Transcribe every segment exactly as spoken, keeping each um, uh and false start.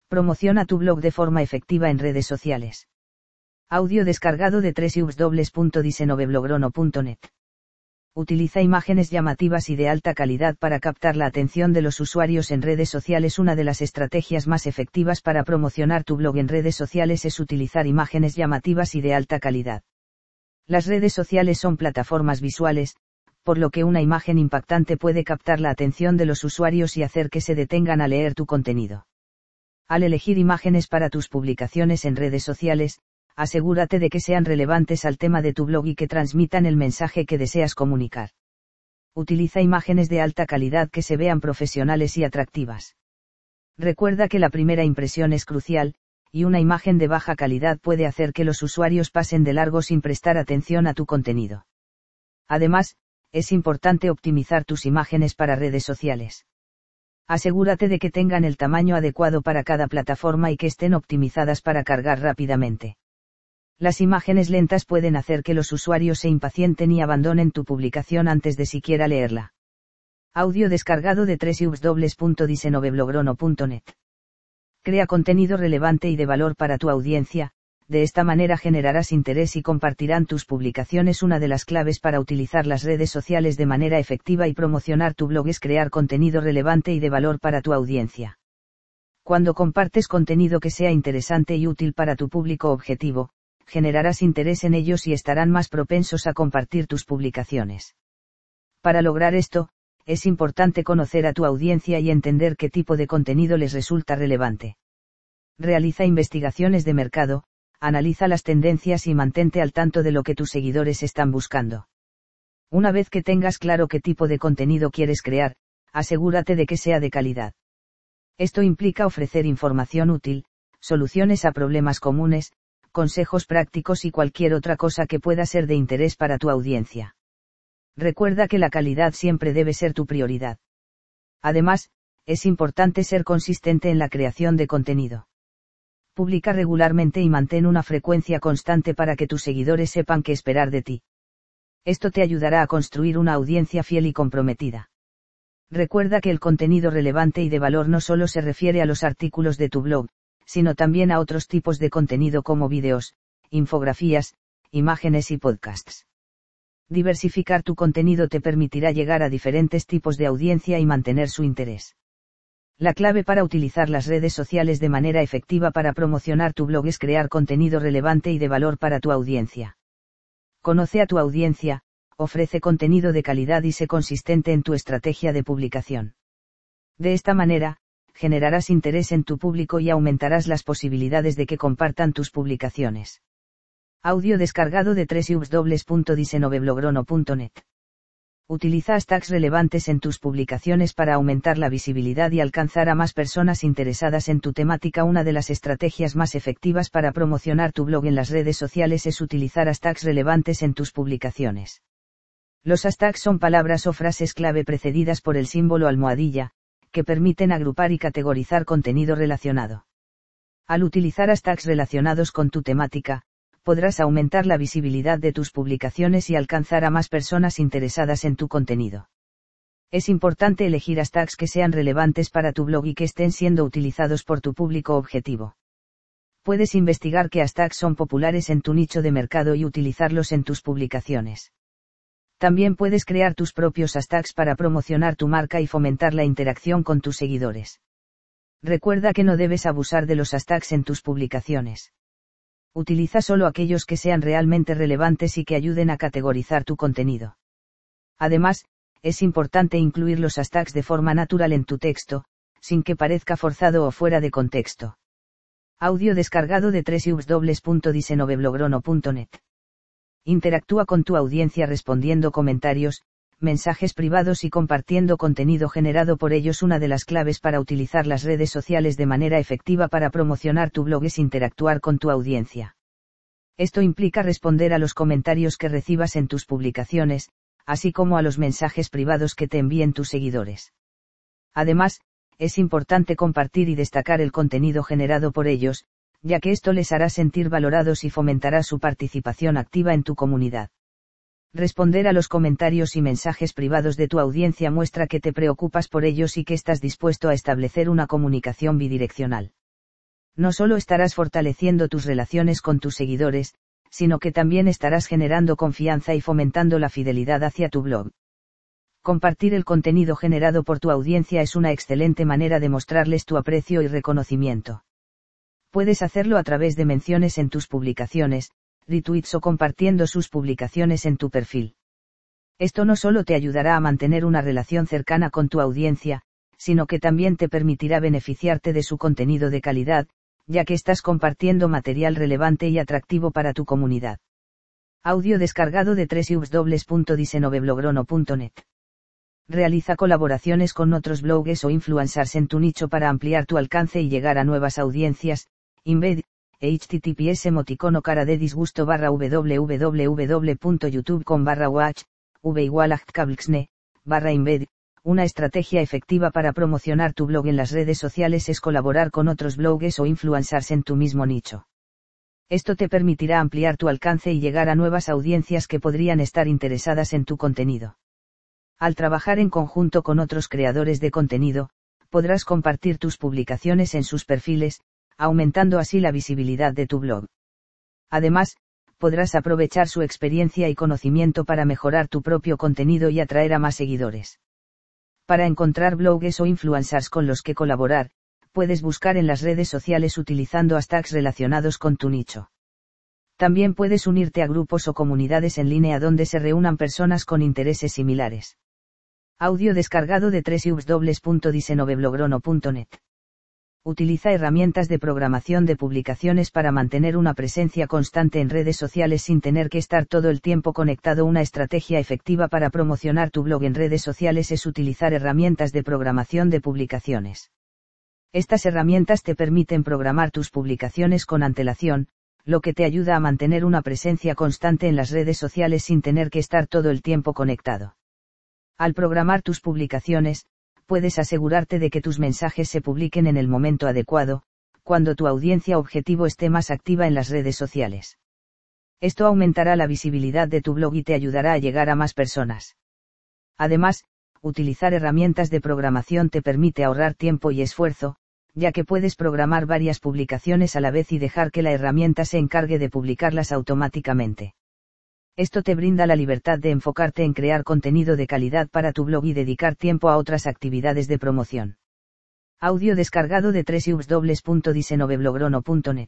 Promociona tu blog de forma efectiva en redes sociales. Audio descargado de doble u doble u doble u punto diecinueve blogrono punto net. Utiliza imágenes llamativas y de alta calidad para captar la atención de los usuarios en redes sociales. Una de las estrategias más efectivas para promocionar tu blog en redes sociales es utilizar imágenes llamativas y de alta calidad. Las redes sociales son plataformas visuales, por lo que una imagen impactante puede captar la atención de los usuarios y hacer que se detengan a leer tu contenido. Al elegir imágenes para tus publicaciones en redes sociales, asegúrate de que sean relevantes al tema de tu blog y que transmitan el mensaje que deseas comunicar. Utiliza imágenes de alta calidad que se vean profesionales y atractivas. Recuerda que la primera impresión es crucial, y una imagen de baja calidad puede hacer que los usuarios pasen de largo sin prestar atención a tu contenido. Además, es importante optimizar tus imágenes para redes sociales. Asegúrate de que tengan el tamaño adecuado para cada plataforma y que estén optimizadas para cargar rápidamente. Las imágenes lentas pueden hacer que los usuarios se impacienten y abandonen tu publicación antes de siquiera leerla. Audio descargado de doble u doble u doble u punto diecinueve blogrono punto net. Crea contenido relevante y de valor para tu audiencia. De esta manera generarás interés y compartirán tus publicaciones. Una de las claves para utilizar las redes sociales de manera efectiva y promocionar tu blog es crear contenido relevante y de valor para tu audiencia. Cuando compartes contenido que sea interesante y útil para tu público objetivo, generarás interés en ellos y estarán más propensos a compartir tus publicaciones. Para lograr esto, es importante conocer a tu audiencia y entender qué tipo de contenido les resulta relevante. Realiza investigaciones de mercado. Analiza las tendencias y mantente al tanto de lo que tus seguidores están buscando. Una vez que tengas claro qué tipo de contenido quieres crear, asegúrate de que sea de calidad. Esto implica ofrecer información útil, soluciones a problemas comunes, consejos prácticos y cualquier otra cosa que pueda ser de interés para tu audiencia. Recuerda que la calidad siempre debe ser tu prioridad. Además, es importante ser consistente en la creación de contenido. Publica regularmente y mantén una frecuencia constante para que tus seguidores sepan qué esperar de ti. Esto te ayudará a construir una audiencia fiel y comprometida. Recuerda que el contenido relevante y de valor no solo se refiere a los artículos de tu blog, sino también a otros tipos de contenido como vídeos, infografías, imágenes y podcasts. Diversificar tu contenido te permitirá llegar a diferentes tipos de audiencia y mantener su interés. La clave para utilizar las redes sociales de manera efectiva para promocionar tu blog es crear contenido relevante y de valor para tu audiencia. Conoce a tu audiencia, ofrece contenido de calidad y sé consistente en tu estrategia de publicación. De esta manera, generarás interés en tu público y aumentarás las posibilidades de que compartan tus publicaciones. Audio descargado de doble u doble u doble u punto diecinueve blogrono punto net. Utiliza hashtags relevantes en tus publicaciones para aumentar la visibilidad y alcanzar a más personas interesadas en tu temática. Una de las estrategias más efectivas para promocionar tu blog en las redes sociales es utilizar hashtags relevantes en tus publicaciones. Los hashtags son palabras o frases clave precedidas por el símbolo almohadilla, que permiten agrupar y categorizar contenido relacionado. Al utilizar hashtags relacionados con tu temática, podrás aumentar la visibilidad de tus publicaciones y alcanzar a más personas interesadas en tu contenido. Es importante elegir hashtags que sean relevantes para tu blog y que estén siendo utilizados por tu público objetivo. Puedes investigar qué hashtags son populares en tu nicho de mercado y utilizarlos en tus publicaciones. También puedes crear tus propios hashtags para promocionar tu marca y fomentar la interacción con tus seguidores. Recuerda que no debes abusar de los hashtags en tus publicaciones. Utiliza solo aquellos que sean realmente relevantes y que ayuden a categorizar tu contenido. Además, es importante incluir los hashtags de forma natural en tu texto, sin que parezca forzado o fuera de contexto. Audio descargado de doble u doble u doble u punto diecinueve blogrono punto net. Interactúa con tu audiencia respondiendo comentarios, mensajes privados y compartiendo contenido generado por ellos. Una de las claves para utilizar las redes sociales de manera efectiva para promocionar tu blog es interactuar con tu audiencia. Esto implica responder a los comentarios que recibas en tus publicaciones, así como a los mensajes privados que te envíen tus seguidores. Además, es importante compartir y destacar el contenido generado por ellos, ya que esto les hará sentir valorados y fomentará su participación activa en tu comunidad. Responder a los comentarios y mensajes privados de tu audiencia muestra que te preocupas por ellos y que estás dispuesto a establecer una comunicación bidireccional. No solo estarás fortaleciendo tus relaciones con tus seguidores, sino que también estarás generando confianza y fomentando la fidelidad hacia tu blog. Compartir el contenido generado por tu audiencia es una excelente manera de mostrarles tu aprecio y reconocimiento. Puedes hacerlo a través de menciones en tus publicaciones, retweets o compartiendo sus publicaciones en tu perfil. Esto no solo te ayudará a mantener una relación cercana con tu audiencia, sino que también te permitirá beneficiarte de su contenido de calidad, ya que estás compartiendo material relevante y atractivo para tu comunidad. Audio descargado de doble u doble u doble u punto diseñoveblogrono punto net. Realiza colaboraciones con otros bloggers o influencers en tu nicho para ampliar tu alcance y llegar a nuevas audiencias. Embed, https emoticono cara de disgusto barra www.youtube.com barra watch, v igual actcablexne, barra embed. Una estrategia efectiva para promocionar tu blog en las redes sociales es colaborar con otros bloggers o influencers en tu mismo nicho. Esto te permitirá ampliar tu alcance y llegar a nuevas audiencias que podrían estar interesadas en tu contenido. Al trabajar en conjunto con otros creadores de contenido, podrás compartir tus publicaciones en sus perfiles, aumentando así la visibilidad de tu blog. Además, podrás aprovechar su experiencia y conocimiento para mejorar tu propio contenido y atraer a más seguidores. Para encontrar bloggers o influencers con los que colaborar, puedes buscar en las redes sociales utilizando hashtags relacionados con tu nicho. También puedes unirte a grupos o comunidades en línea donde se reúnan personas con intereses similares. Audio descargado de doble u doble u doble u punto diseñoveblogrono punto net. Utiliza herramientas de programación de publicaciones para mantener una presencia constante en redes sociales sin tener que estar todo el tiempo conectado. Una estrategia efectiva para promocionar tu blog en redes sociales es utilizar herramientas de programación de publicaciones. Estas herramientas te permiten programar tus publicaciones con antelación, lo que te ayuda a mantener una presencia constante en las redes sociales sin tener que estar todo el tiempo conectado. Al programar tus publicaciones, puedes asegurarte de que tus mensajes se publiquen en el momento adecuado, cuando tu audiencia objetivo esté más activa en las redes sociales. Esto aumentará la visibilidad de tu blog y te ayudará a llegar a más personas. Además, utilizar herramientas de programación te permite ahorrar tiempo y esfuerzo, ya que puedes programar varias publicaciones a la vez y dejar que la herramienta se encargue de publicarlas automáticamente. Esto te brinda la libertad de enfocarte en crear contenido de calidad para tu blog y dedicar tiempo a otras actividades de promoción. Audio descargado de doble u doble u doble u punto diseñoveblogrono punto net.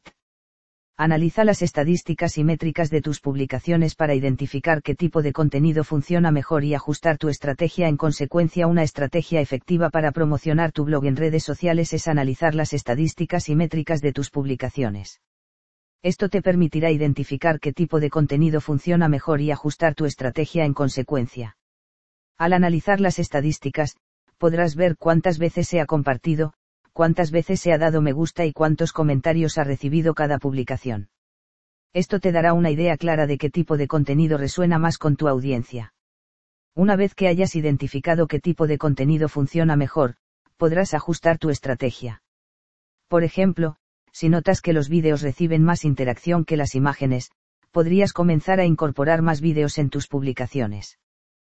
Analiza las estadísticas y métricas de tus publicaciones para identificar qué tipo de contenido funciona mejor y ajustar tu estrategia en consecuencia. Una estrategia efectiva para promocionar tu blog en redes sociales es analizar las estadísticas y métricas de tus publicaciones. Esto te permitirá identificar qué tipo de contenido funciona mejor y ajustar tu estrategia en consecuencia. Al analizar las estadísticas, podrás ver cuántas veces se ha compartido, cuántas veces se ha dado me gusta y cuántos comentarios ha recibido cada publicación. Esto te dará una idea clara de qué tipo de contenido resuena más con tu audiencia. Una vez que hayas identificado qué tipo de contenido funciona mejor, podrás ajustar tu estrategia. Por ejemplo, si notas que los vídeos reciben más interacción que las imágenes, podrías comenzar a incorporar más vídeos en tus publicaciones.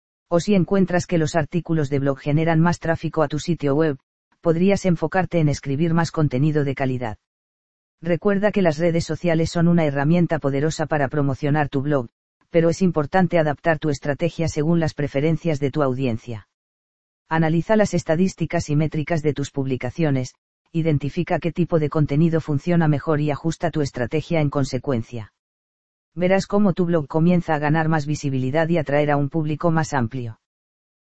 O si encuentras que los artículos de blog generan más tráfico a tu sitio web, podrías enfocarte en escribir más contenido de calidad. Recuerda que las redes sociales son una herramienta poderosa para promocionar tu blog, pero es importante adaptar tu estrategia según las preferencias de tu audiencia. Analiza las estadísticas y métricas de tus publicaciones, identifica qué tipo de contenido funciona mejor y ajusta tu estrategia en consecuencia. Verás cómo tu blog comienza a ganar más visibilidad y atraer a un público más amplio.